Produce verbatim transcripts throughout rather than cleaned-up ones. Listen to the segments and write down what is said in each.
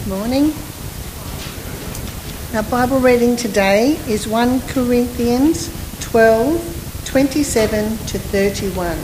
Morning. Our Bible reading today is First Corinthians twelve, twenty-seven to thirty-one.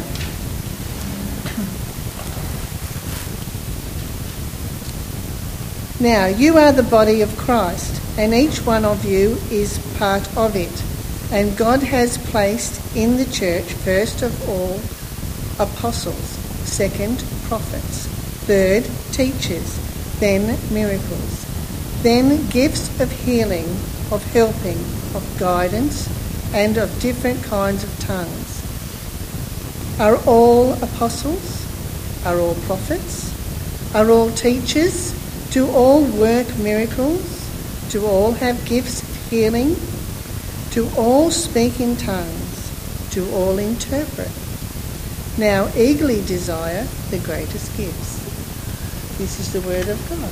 Now you are the body of Christ, and each one of you is part of it. And God has placed in the church, first of all, apostles, second, prophets, third, teachers, then miracles, then gifts of healing, of helping, of guidance, and of different kinds of tongues. Are all apostles? Are all prophets? Are all teachers? Do all work miracles? Do all have gifts of healing? Do all speak in tongues? Do all interpret? Now eagerly desire the greatest gifts. This is the word of God.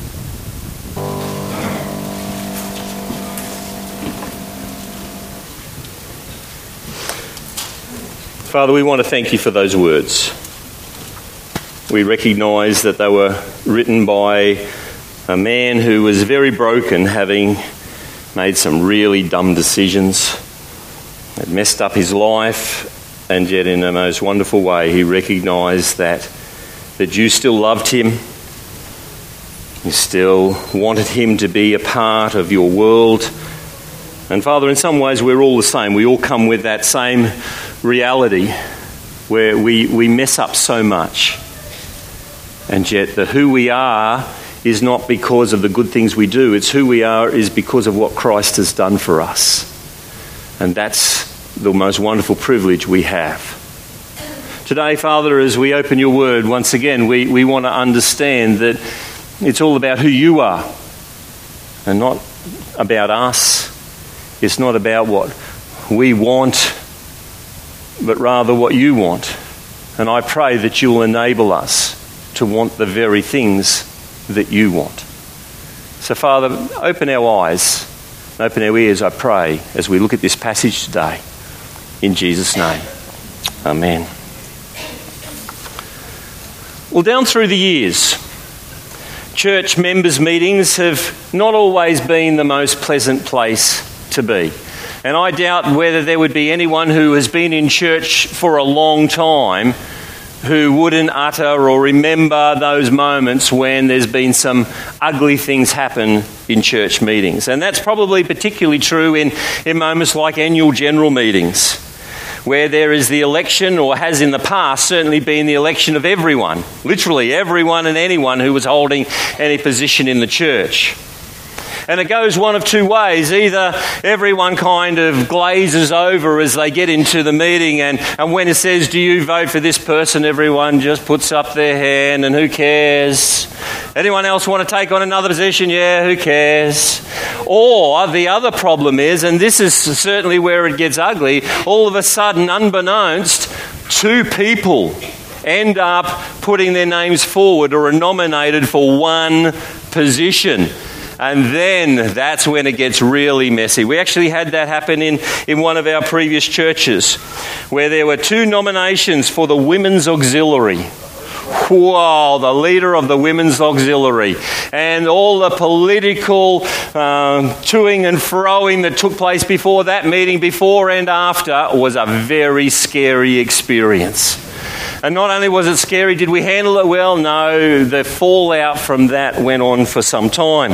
Father, we want to thank you for those words. We recognise that they were written by a man who was very broken, having made some really dumb decisions, had messed up his life, and yet in a most wonderful way he recognised that, that you still loved him. You still wanted him to be a part of your world. And Father, in some ways we're all the same. We all come with that same reality where we, we mess up so much. And yet the who we are is not because of the good things we do. It's who we are is because of what Christ has done for us. And that's the most wonderful privilege we have. Today, Father, as we open your word, once again, we, we want to understand that it's all about who you are and not about us. It's not about what we want, but rather what you want. And I pray that you'll enable us to want the very things that you want. So, Father, open our eyes, open our ears, I pray, as we look at this passage today. In Jesus' name, amen. Well, down through the years, church members' meetings have not always been the most pleasant place to be. And I doubt whether there would be anyone who has been in church for a long time who wouldn't utter or remember those moments when there's been some ugly things happen in church meetings. And that's probably particularly true in, in moments like annual general meetings, where there is the election, or has in the past certainly been the election of everyone, literally everyone and anyone who was holding any position in the church. And it goes one of two ways. Either everyone kind of glazes over as they get into the meeting, and, and when it says, do you vote for this person, everyone just puts up their hand and who cares? Anyone else want to take on another position? Yeah, who cares? Or the other problem is, and this is certainly where it gets ugly, all of a sudden, unbeknownst, two people end up putting their names forward or are nominated for one position. And then that's when it gets really messy. We actually had that happen in, in one of our previous churches, where there were two nominations for the Women's Auxiliary. Wow, the leader of the Women's Auxiliary. And all the political um, toing and froing that took place before that meeting, before and after, was a very scary experience. And not only was it scary, did we handle it well? No, the fallout from that went on for some time.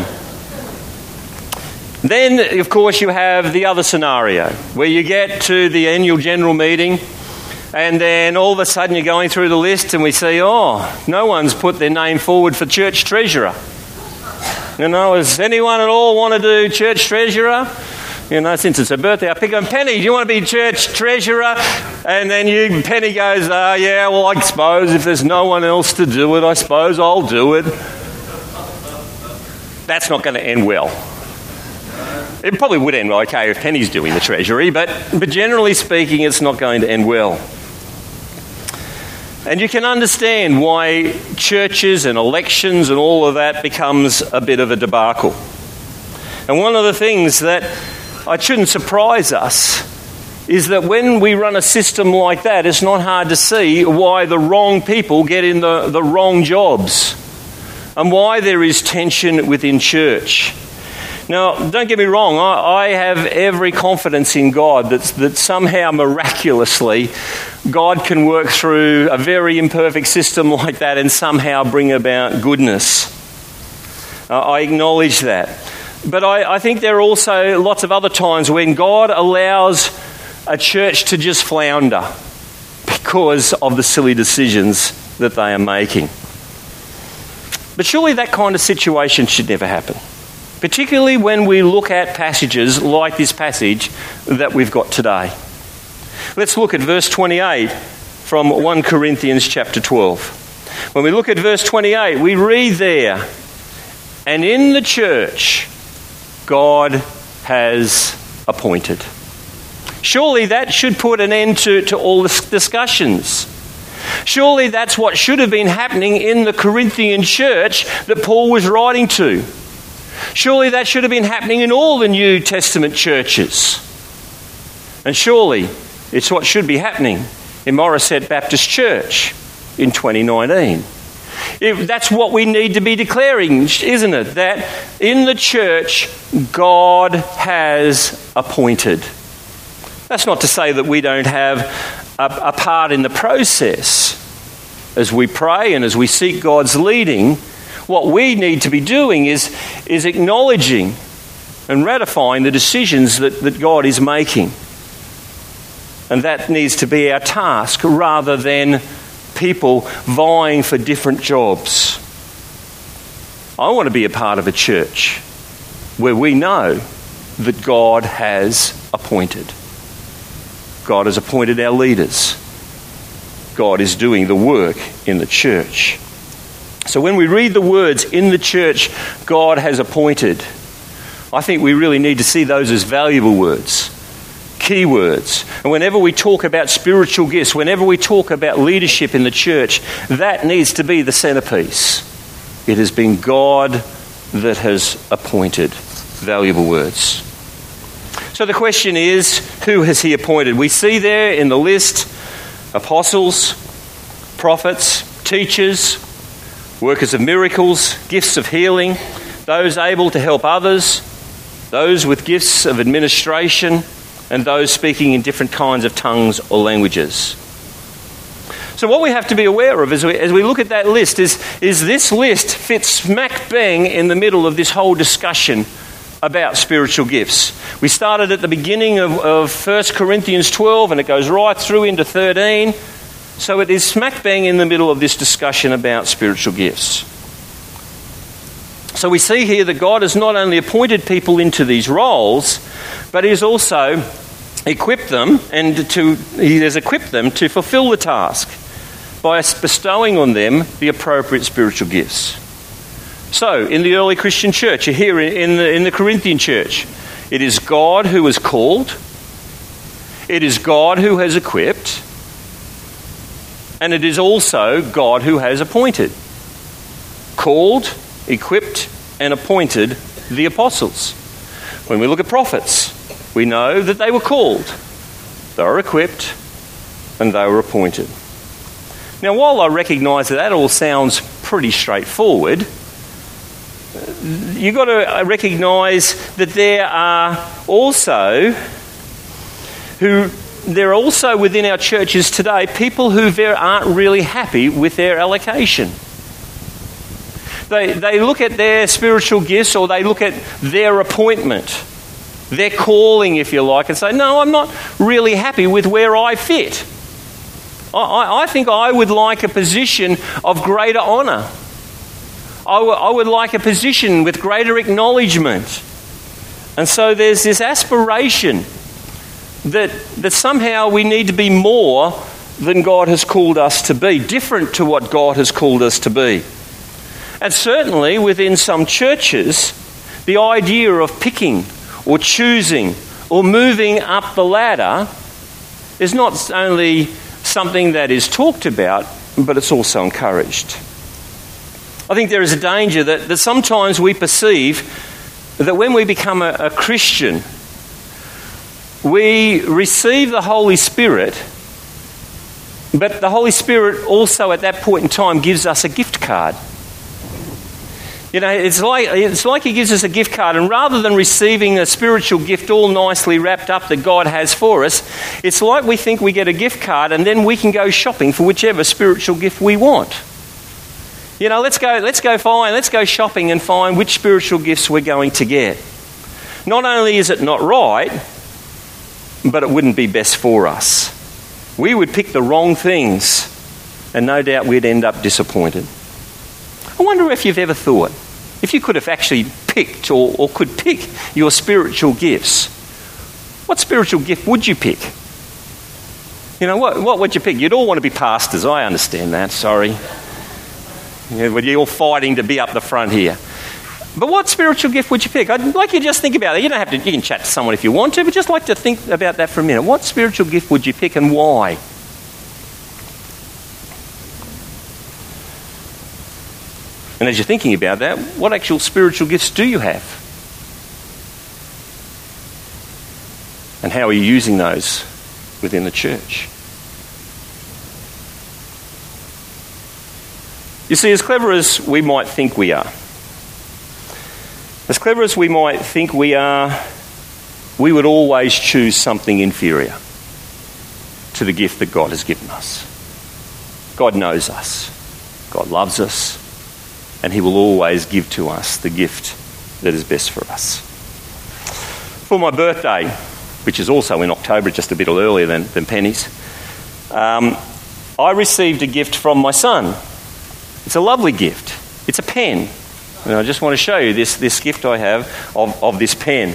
Then, of course, you have the other scenario, where you get to the annual general meeting, and then all of a sudden you're going through the list and we see, oh, no one's put their name forward for church treasurer. You know, does anyone at all want to do church treasurer? You know, since it's her birthday, I pick on Penny, do you want to be church treasurer? And then you, Penny goes, oh, yeah, well, I suppose if there's no one else to do it, I suppose I'll do it. That's not going to end well. It probably would end okay if Penny's doing the treasury, but, but generally speaking, it's not going to end well. And you can understand why churches and elections and all of that becomes a bit of a debacle. And one of the things that it shouldn't surprise us is that when we run a system like that, it's not hard to see why the wrong people get in the, the wrong jobs. and why there is tension within church. Now, don't get me wrong, I, I have every confidence in God that, that somehow miraculously God can work through a very imperfect system like that and somehow bring about goodness. Uh, I acknowledge that. But I, I think there are also lots of other times when God allows a church to just flounder because of the silly decisions that they are making. But surely that kind of situation should never happen, particularly when we look at passages like this passage that we've got today. Let's look at verse twenty-eight from First Corinthians chapter twelve. When we look at verse twenty-eight, we read there, "And in the church God has appointed." Surely that should put an end to, to all the discussions. Surely that's what should have been happening in the Corinthian church that Paul was writing to. Surely that should have been happening in all the New Testament churches. And surely it's what should be happening in Morisset Baptist Church in twenty nineteen. If that's what we need to be declaring, isn't it? That in the church, God has appointed. That's not to say that we don't have a, a part in the process. As we pray and as we seek God's leading, what we need to be doing is, is acknowledging and ratifying the decisions that, that God is making. And that needs to be our task rather than people vying for different jobs. I want to be a part of a church where we know that God has appointed. God has appointed our leaders. God is doing the work in the church. So when we read the words, "in the church God has appointed," I think we really need to see those as valuable words, key words. And whenever we talk about spiritual gifts, whenever we talk about leadership in the church, that needs to be the centerpiece. It has been God that has appointed. Valuable words. So the question is, who has he appointed? We see there in the list apostles, prophets, teachers, workers of miracles, gifts of healing, those able to help others, those with gifts of administration, and those speaking in different kinds of tongues or languages. So what we have to be aware of as we, as we look at that list is, is this list fits smack bang in the middle of this whole discussion about spiritual gifts. We started at the beginning of, of First Corinthians twelve and it goes right through into thirteen. So it is smack bang in the middle of this discussion about spiritual gifts. So we see here that God has not only appointed people into these roles, but he has also equipped them and to he has equipped them to fulfill the task by bestowing on them the appropriate spiritual gifts. So, in the early Christian church, here in the, in the Corinthian church, it is God who has called, it is God who has equipped, and it is also God who has appointed. Called, equipped, and appointed the apostles. When we look at prophets, we know that they were called, they were equipped, and they were appointed. Now, while I recognise that that all sounds pretty straightforward, you've got to recognise that there are also who there are also within our churches today people who aren't really happy with their allocation. They they look at their spiritual gifts or they look at their appointment, their calling, if you like, and say, "No, I'm not really happy with where I fit. I, I think I would like a position of greater honour. I, w- I would like a position with greater acknowledgement." And so there's this aspiration that, that somehow we need to be more than God has called us to be, different to what God has called us to be. And certainly within some churches, the idea of picking or choosing or moving up the ladder is not only something that is talked about, but it's also encouraged. I think there is a danger that, that sometimes we perceive that when we become a, a Christian, we receive the Holy Spirit, but the Holy Spirit also at that point in time gives us a gift card. You know, it's like it's like he gives us a gift card, and rather than receiving a spiritual gift all nicely wrapped up that God has for us, it's like we think we get a gift card and then we can go shopping for whichever spiritual gift we want. You know, let's go, let's go find, let's go shopping and find which spiritual gifts we're going to get. Not only is it not right, but it wouldn't be best for us. We would pick the wrong things, and no doubt we'd end up disappointed. I wonder if you've ever thought, if you could have actually picked or, or could pick your spiritual gifts, what spiritual gift would you pick? You know, what, what would you pick? You'd all want to be pastors, I understand that, sorry. You know, you're all fighting to be up the front here. But what spiritual gift would you pick? I'd like you to just think about it. You don't have to, you can chat to someone if you want to, but just like to think about that for a minute. What spiritual gift would you pick and why? And as you're thinking about that, what actual spiritual gifts do you have? And how are you using those within the church? You see, as clever as we might think we are, as clever as we might think we are, we would always choose something inferior to the gift that God has given us. God knows us. God loves us. And he will always give to us the gift that is best for us. For my birthday, which is also in October, just a bit earlier than, than Penny's, um, I received a gift from my son. It's a lovely gift. It's a pen. And I just want to show you this, this gift I have of, of this pen.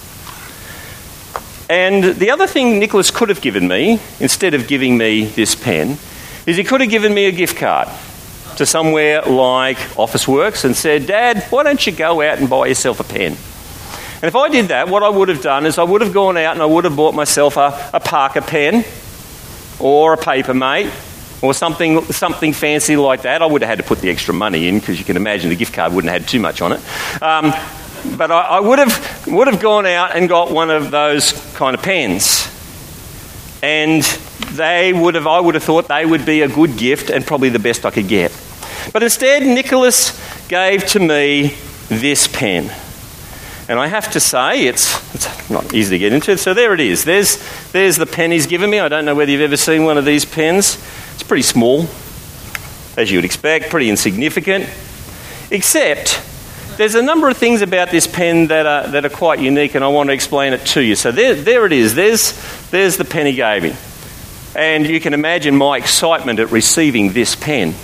And the other thing Nicholas could have given me, instead of giving me this pen, is he could have given me a gift card to somewhere like Officeworks and said, Dad, why don't you go out and buy yourself a pen? And if I did that, what I would have done is I would have gone out and I would have bought myself a, a Parker pen or a Papermate or something something fancy like that. I would have had to put the extra money in because you can imagine the gift card wouldn't have had too much on it. Um, but I, I would have would have gone out and got one of those kind of pens. And they would have, I would have thought they would be a good gift and probably the best I could get. But instead, Nicholas gave to me this pen. And I have to say, it's, it's not easy to get into. So there it is. There's, there's the pen he's given me. I don't know whether you've ever seen one of these pens. It's pretty small, as you would expect, pretty insignificant. Except, there's a number of things about this pen that are, that are quite unique, and I want to explain it to you. So there, there it is. There's, there's the pen he gave me. And you can imagine my excitement at receiving this pen.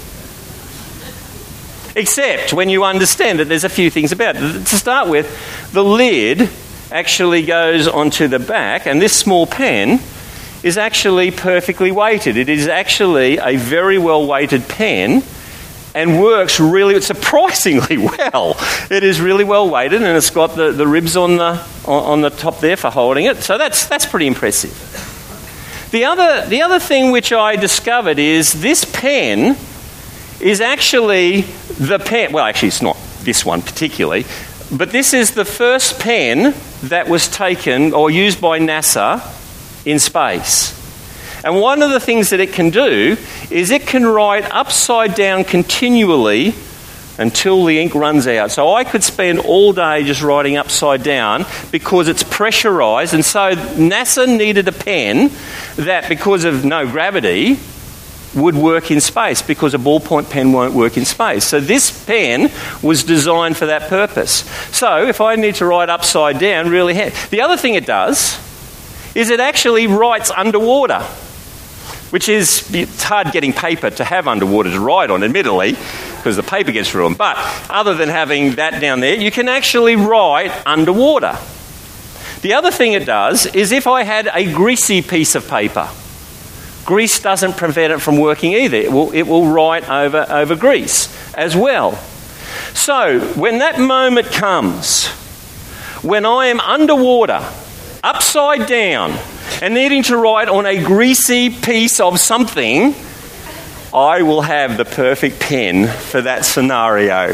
Except when you understand that there's a few things about it. To start with, the lid actually goes onto the back, and this small pen is actually perfectly weighted. It is actually a very well weighted pen and works really surprisingly well. It is really well weighted, and it's got the, the ribs on the on the top there for holding it. So that's that's pretty impressive. The other the other thing which I discovered is this pen is actually the pen, well actually it's not this one particularly, but this is the first pen that was taken or used by NASA in space. And one of the things that it can do is it can write upside down continually until the ink runs out. So I could spend all day just writing upside down because it's pressurised, and so NASA needed a pen that, because of no gravity, would work in space, because a ballpoint pen won't work in space. So this pen was designed for that purpose. So if I need to write upside down, really handy. The other thing it does is it actually writes underwater, which is, it's hard getting paper to have underwater to write on, admittedly, because the paper gets ruined. But other than having that down there, you can actually write underwater. The other thing it does is if I had a greasy piece of paper, grease doesn't prevent it from working either. It will, it will write over, over grease as well. So when that moment comes, when I am underwater, upside down, and needing to write on a greasy piece of something, I will have the perfect pen for that scenario.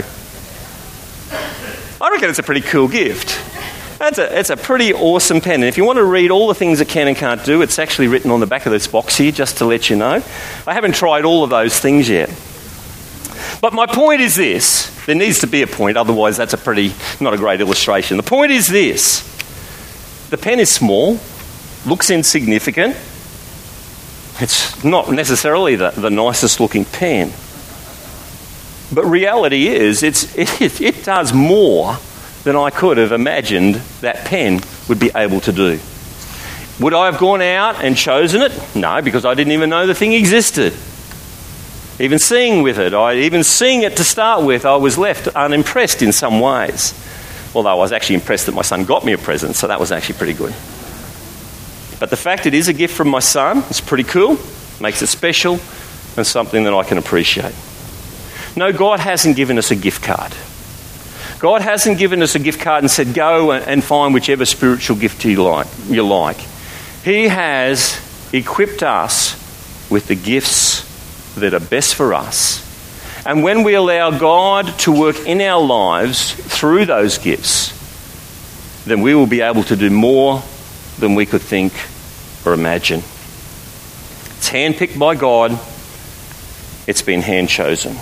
I reckon it's a pretty cool gift. That's a, it's a pretty awesome pen. And if you want to read all the things it can and can't do, it's actually written on the back of this box here, just to let you know. I haven't tried all of those things yet. But my point is this. There needs to be a point, otherwise that's a pretty, not a great illustration. The point is this. The pen is small, looks insignificant. It's not necessarily the, the nicest looking pen. But reality is, it's, it, it does more than I could have imagined that pen would be able to do. Would I have gone out and chosen it? No, because I didn't even know the thing existed. Even seeing with it, I, even seeing it to start with, I was left unimpressed in some ways. Although I was actually impressed that my son got me a present, so that was actually pretty good. But the fact it is a gift from my son, it's pretty cool, makes it special, and something that I can appreciate. No, God hasn't given us a gift card. God hasn't given us a gift card and said, go and find whichever spiritual gift you like. You like. He has equipped us with the gifts that are best for us. And when we allow God to work in our lives through those gifts, then we will be able to do more than we could think or imagine. It's handpicked by God. It's been hand-chosen.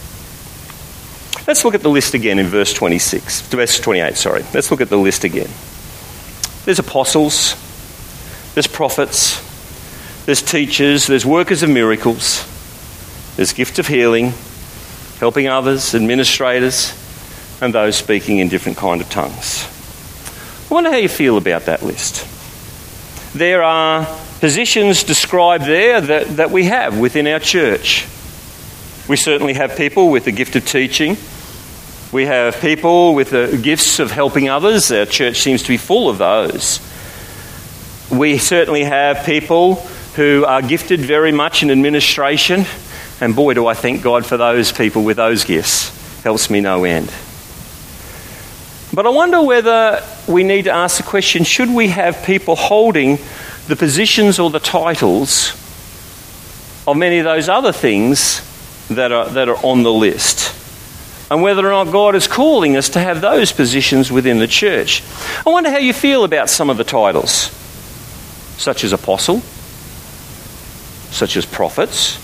Let's look at the list again in verse twenty-six, verse twenty-eight, sorry. Let's look at the list again. There's apostles, there's prophets, there's teachers, there's workers of miracles, there's gift of healing, helping others, administrators, and those speaking in different kind of tongues. I wonder how you feel about that list. There are positions described there that, that we have within our church. We certainly have people with the gift of teaching. We have people with the gifts of helping others. Our church seems to be full of those. We certainly have people who are gifted very much in administration. And boy, do I thank God for those people with those gifts. Helps me no end. But I wonder whether we need to ask the question, should we have people holding the positions or the titles of many of those other things that are, that are on the list? And whether or not God is calling us to have those positions within the church. I wonder how you feel about some of the titles, such as apostle, such as prophets.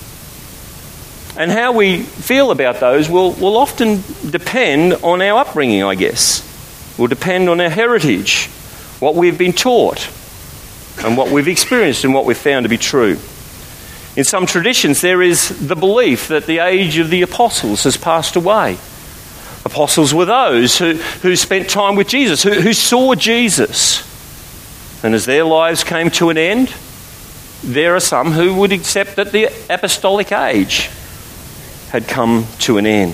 And how we feel about those will, will often depend on our upbringing, I guess. Will depend on our heritage, what we've been taught, and what we've experienced and what we've found to be true. In some traditions, there is the belief that the age of the apostles has passed away. Apostles were those who, who spent time with Jesus, who, who saw Jesus. And as their lives came to an end, there are some who would accept that the apostolic age had come to an end.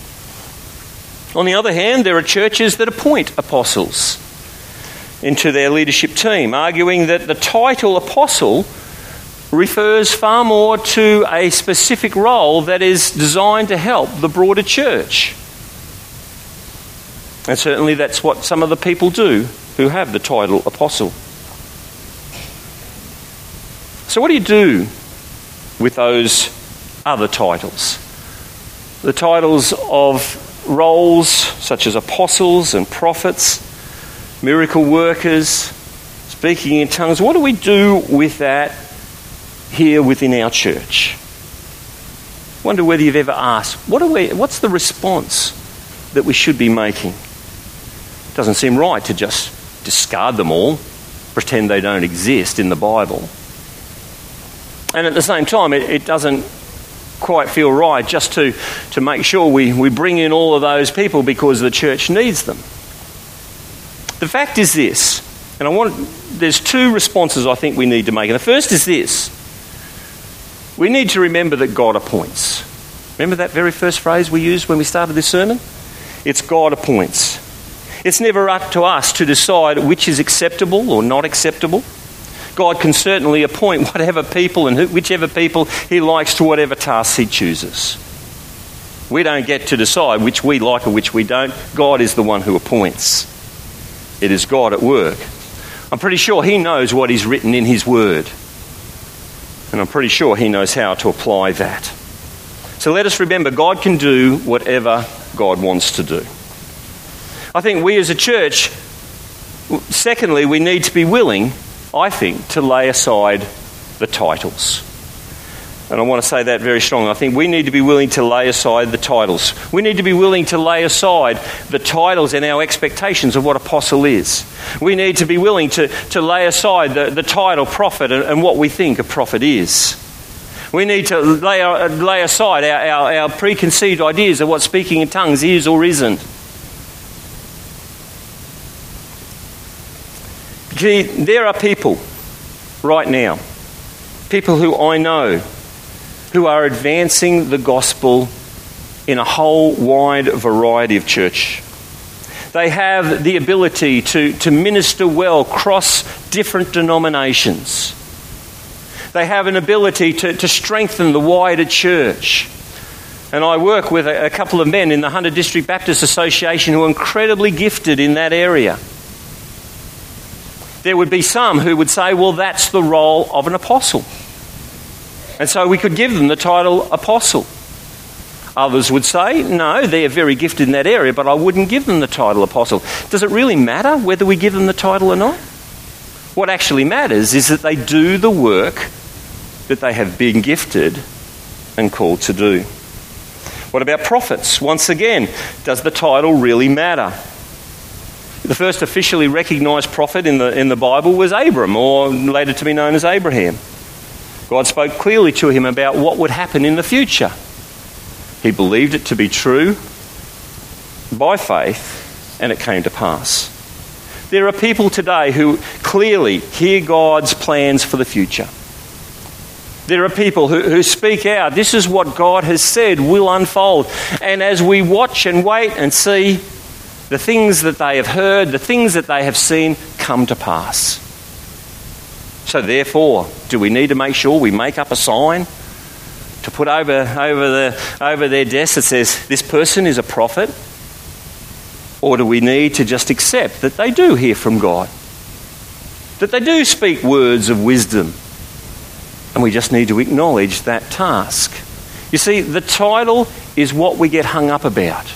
On the other hand, there are churches that appoint apostles into their leadership team, arguing that the title apostle refers far more to a specific role that is designed to help the broader church. And certainly that's what some of the people do who have the title apostle. So what do you do with those other titles? The titles of roles such as apostles and prophets, miracle workers, speaking in tongues. What do we do with that here within our church? I wonder whether you've ever asked, what are we, what's the response that we should be making? It doesn't seem right to just discard them all, pretend they don't exist in the Bible. And at the same time, it, it doesn't quite feel right just to, to make sure we, we bring in all of those people because the church needs them. The fact is this, and I want there's two responses I think we need to make. And the first is this. We need to remember that God appoints. Remember that very first phrase we used when we started this sermon? It's God appoints. It's never up to us to decide which is acceptable or not acceptable. God can certainly appoint whatever people and whichever people he likes to whatever tasks he chooses. We don't get to decide which we like or which we don't. God is the one who appoints. It is God at work. I'm pretty sure he knows what he's written in his word. And I'm pretty sure he knows how to apply that. So let us remember, God can do whatever God wants to do. I think we as a church, secondly, we need to be willing, I think, to lay aside the titles. And I want to say that very strongly. I think we need to be willing to lay aside the titles. We need to be willing to lay aside the titles and our expectations of what apostle is. We need to be willing to, to lay aside the, the title prophet and, and what we think a prophet is. We need to lay, lay aside our, our, our preconceived ideas of what speaking in tongues is or isn't. Gee, there are people right now, people who I know, who are advancing the gospel in a whole wide variety of church. They have the ability to, to minister well across different denominations. They have an ability to, to strengthen the wider church. And I work with a, a couple of men in the Hunter District Baptist Association who are incredibly gifted in that area. There would be some who would say, well, that's the role of an apostle. And so we could give them the title apostle. Others would say, no, they're very gifted in that area, but I wouldn't give them the title apostle. Does it really matter whether we give them the title or not? What actually matters is that they do the work that they have been gifted and called to do. What about prophets? Once again, does the title really matter? The first officially recognised prophet in the, in the Bible was Abram, or later to be known as Abraham. God spoke clearly to him about what would happen in the future. He believed it to be true by faith, and it came to pass. There are people today who clearly hear God's plans for the future. There are people who, who speak out, this is what God has said will unfold. And as we watch and wait and see, the things that they have heard, the things that they have seen come to pass. So therefore, do we need to make sure we make up a sign to put over, over, the, over their desk that says, this person is a prophet? Or do we need to just accept that they do hear from God? That they do speak words of wisdom? And we just need to acknowledge that task. You see, the title is what we get hung up about.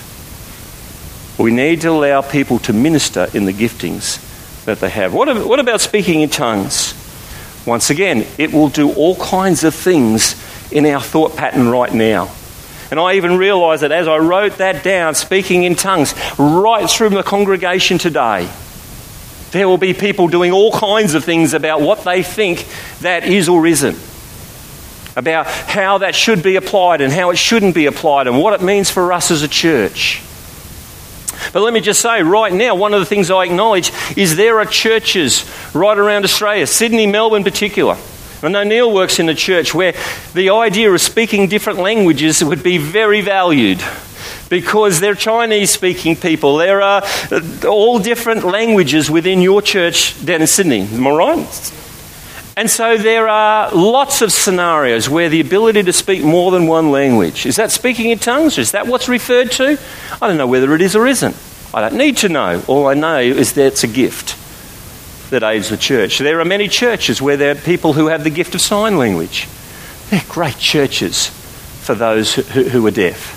We need to allow people to minister in the giftings that they have. What, what about speaking in tongues? Once again, it will do all kinds of things in our thought pattern right now. And I even realised that as I wrote that down, speaking in tongues, right through the congregation today, there will be people doing all kinds of things about what they think that is or isn't, about how that should be applied and how it shouldn't be applied and what it means for us as a church. But let me just say, right now, one of the things I acknowledge is there are churches right around Australia, Sydney, Melbourne in particular. I know Neil works in a church where the idea of speaking different languages would be very valued because they're Chinese-speaking people. There are all different languages within your church down in Sydney. Am I right? And so there are lots of scenarios where the ability to speak more than one language. Is that speaking in tongues? Is that what's referred to? I don't know whether it is or isn't. I don't need to know. All I know is that it's a gift that aids the church. There are many churches where there are people who have the gift of sign language. They're great churches for those who, who are deaf.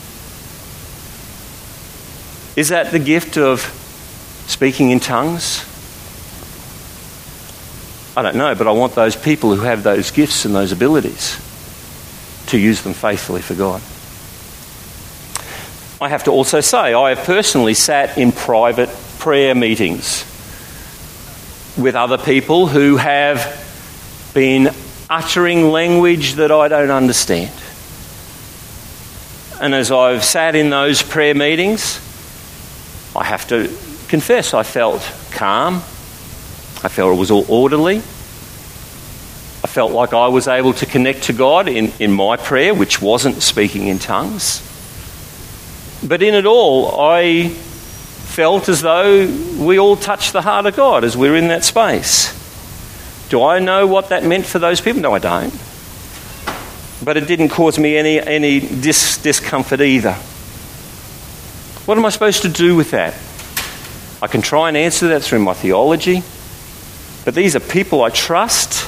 Is that the gift of speaking in tongues? I don't know, but I want those people who have those gifts and those abilities to use them faithfully for God. I have to also say, I have personally sat in private prayer meetings with other people who have been uttering language that I don't understand. And as I've sat in those prayer meetings, I have to confess I felt calm. I felt it was all orderly. I felt like I was able to connect to God in, in my prayer, which wasn't speaking in tongues. But in it all, I felt as though we all touched the heart of God as we were in that space. Do I know what that meant for those people? No, I don't. But it didn't cause me any, any dis- discomfort either. What am I supposed to do with that? I can try and answer that through my theology, but these are people I trust,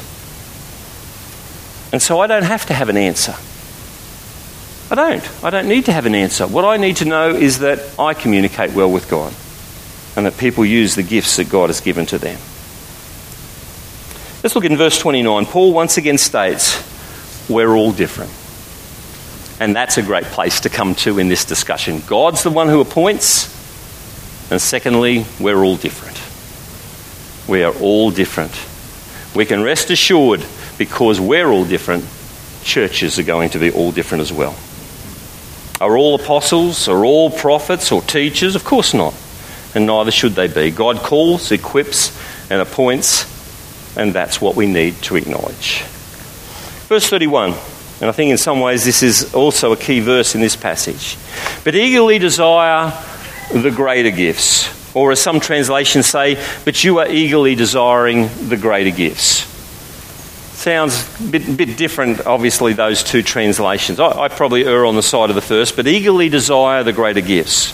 and so I don't have to have an answer. I don't. I don't need to have an answer. What I need to know is that I communicate well with God and that people use the gifts that God has given to them. Let's look in verse twenty-nine. Paul once again states, we're all different. And that's a great place to come to in this discussion. God's the one who appoints, and secondly, we're all different. We are all different. We can rest assured, because we're all different, churches are going to be all different as well. Are all apostles? Are all prophets or teachers? Of course not. And neither should they be. God calls, equips, and appoints, and that's what we need to acknowledge. Verse thirty-one, and I think in some ways this is also a key verse in this passage. But eagerly desire the greater gifts. Or as some translations say, but you are eagerly desiring the greater gifts. Sounds a bit, bit different, obviously, those two translations. I, I probably err on the side of the first, but eagerly desire the greater gifts.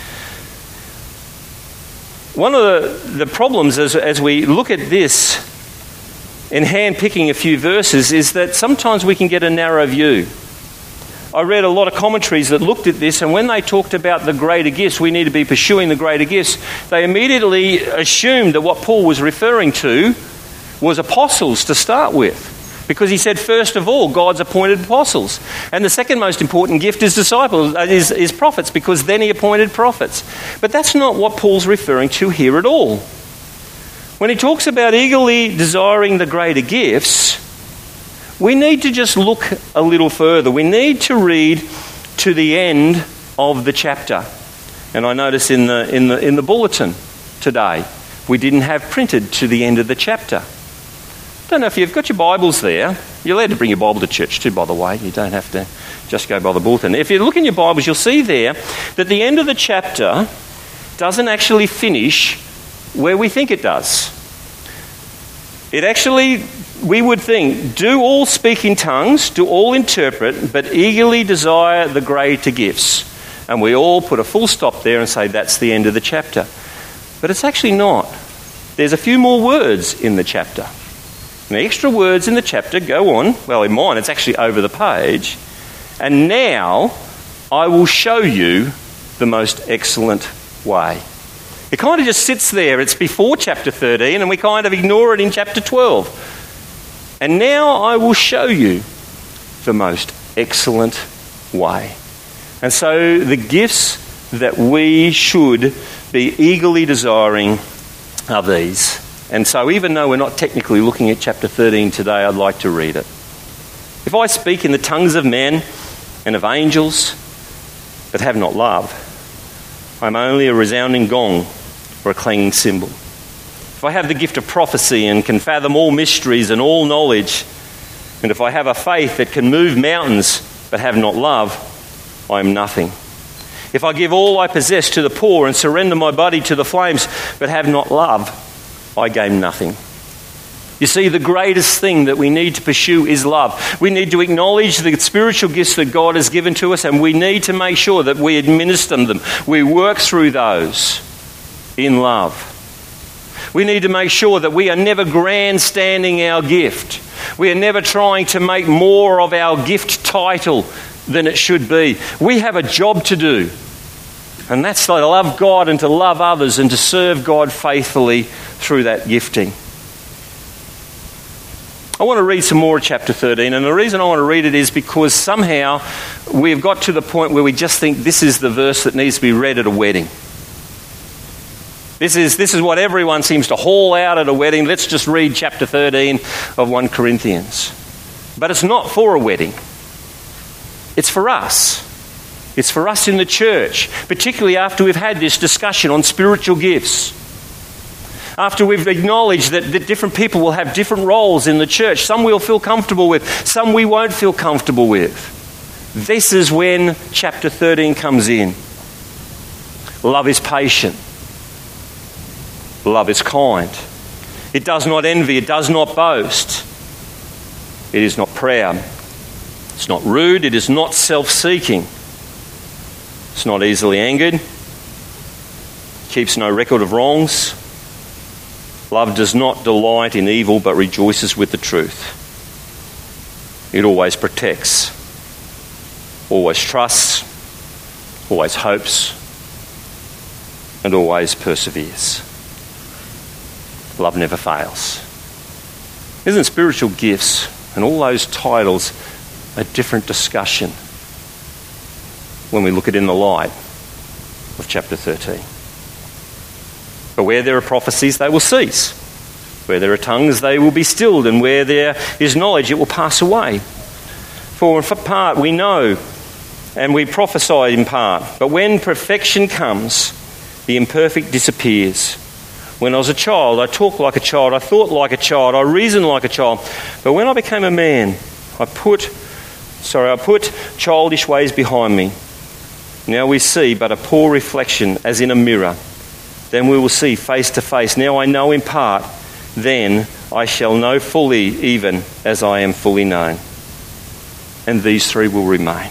One of the, the problems as, as we look at this in hand-picking a few verses is that sometimes we can get a narrow view. I read a lot of commentaries that looked at this, and when they talked about the greater gifts, we need to be pursuing the greater gifts, they immediately assumed that what Paul was referring to was apostles to start with. Because he said, first of all, God's appointed apostles. And the second most important gift is disciples, is, is prophets, because then he appointed prophets. But that's not what Paul's referring to here at all. When he talks about eagerly desiring the greater gifts, we need to just look a little further. We need to read to the end of the chapter. And I notice in the in the in the bulletin today, we didn't have printed to the end of the chapter. I don't know if you've got your Bibles there. You're allowed to bring your Bible to church too, by the way. You don't have to just go by the bulletin. If you look in your Bibles, you'll see there that the end of the chapter doesn't actually finish where we think it does. It actually, we would think, do all speak in tongues, do all interpret, but eagerly desire the greater gifts. And we all put a full stop there and say that's the end of the chapter. But it's actually not. There's a few more words in the chapter. And the extra words in the chapter go on. Well, in mine, it's actually over the page. And now I will show you the most excellent way. It kind of just sits there. It's before chapter thirteen, and we kind of ignore it in chapter twelve. And now I will show you the most excellent way. And so the gifts that we should be eagerly desiring are these. And so even though we're not technically looking at chapter thirteen today, I'd like to read it. If I speak in the tongues of men and of angels, but have not love, I'm only a resounding gong or a clanging cymbal. If I have the gift of prophecy and can fathom all mysteries and all knowledge, and if I have a faith that can move mountains but have not love, I am nothing. If I give all I possess to the poor and surrender my body to the flames but have not love, I gain nothing. You see, the greatest thing that we need to pursue is love. We need to acknowledge the spiritual gifts that God has given to us, and we need to make sure that we administer them. We work through those in love. We need to make sure that we are never grandstanding our gift. We are never trying to make more of our gift title than it should be. We have a job to do, and that's to love God and to love others and to serve God faithfully through that gifting. I want to read some more of chapter thirteen, and the reason I want to read it is because somehow we've got to the point where we just think this is the verse that needs to be read at a wedding. This is, this is what everyone seems to haul out at a wedding. Let's just read chapter thirteen of First Corinthians. But it's not for a wedding. It's for us. It's for us in the church, particularly after we've had this discussion on spiritual gifts. After we've acknowledged that, that different people will have different roles in the church. Some we'll feel comfortable with, some we won't feel comfortable with. This is when chapter thirteen comes in. Love is patient. Love is kind. It does not envy. It does not boast. It is not proud. It's not rude. It is not self-seeking. It's not easily angered. It keeps no record of wrongs. Love does not delight in evil, but rejoices with the truth. It always protects, always trusts, always hopes, and always perseveres. Love never fails. Isn't spiritual gifts and all those titles a different discussion when we look at it in the light of chapter thirteen. But where there are prophecies, they will cease. Where there are tongues, they will be stilled. And where there is knowledge, it will pass away. For in part we know, and we prophesy in part. But when perfection comes, the imperfect disappears. When I was a child, I talked like a child, I thought like a child, I reasoned like a child. But when I became a man, I put, sorry, I put childish ways behind me. Now we see but a poor reflection as in a mirror. Then we will see face to face. Now I know in part, then I shall know fully, even as I am fully known. And these three will remain: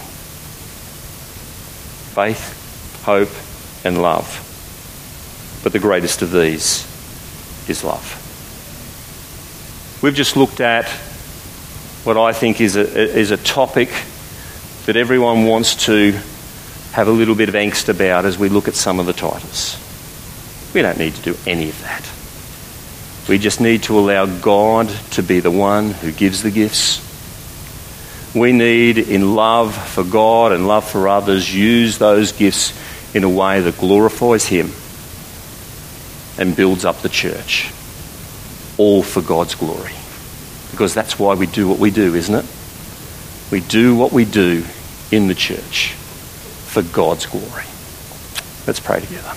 faith, hope, and love. But the greatest of these is love. We've just looked at what I think is a, is a topic that everyone wants to have a little bit of angst about as we look at some of the titles. We don't need to do any of that. We just need to allow God to be the one who gives the gifts. We need, in love for God and love for others, use those gifts in a way that glorifies Him and builds up the church. All for God's glory. Because that's why we do what we do, isn't it? We do what we do in the church for God's glory. Let's pray together.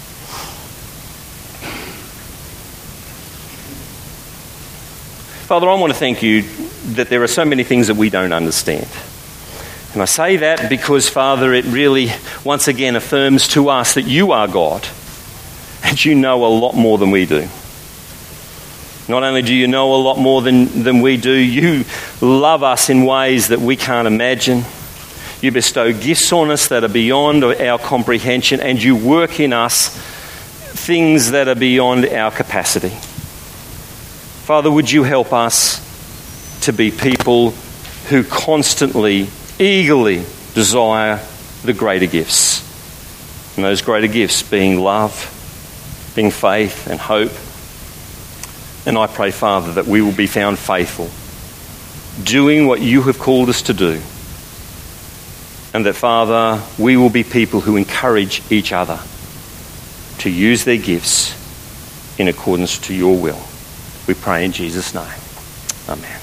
Father, I want to thank you that there are so many things that we don't understand. And I say that because, Father, it really once again affirms to us that you are God and you know a lot more than we do. Not only do you know a lot more than, than we do, you love us in ways that we can't imagine. You bestow gifts on us that are beyond our comprehension, and you work in us things that are beyond our capacity. Father, would you help us to be people who constantly, eagerly desire the greater gifts. And those greater gifts being love, being faith and hope. And I pray, Father, that we will be found faithful, doing what you have called us to do. And that, Father, we will be people who encourage each other to use their gifts in accordance to your will. We pray in Jesus' name. Amen.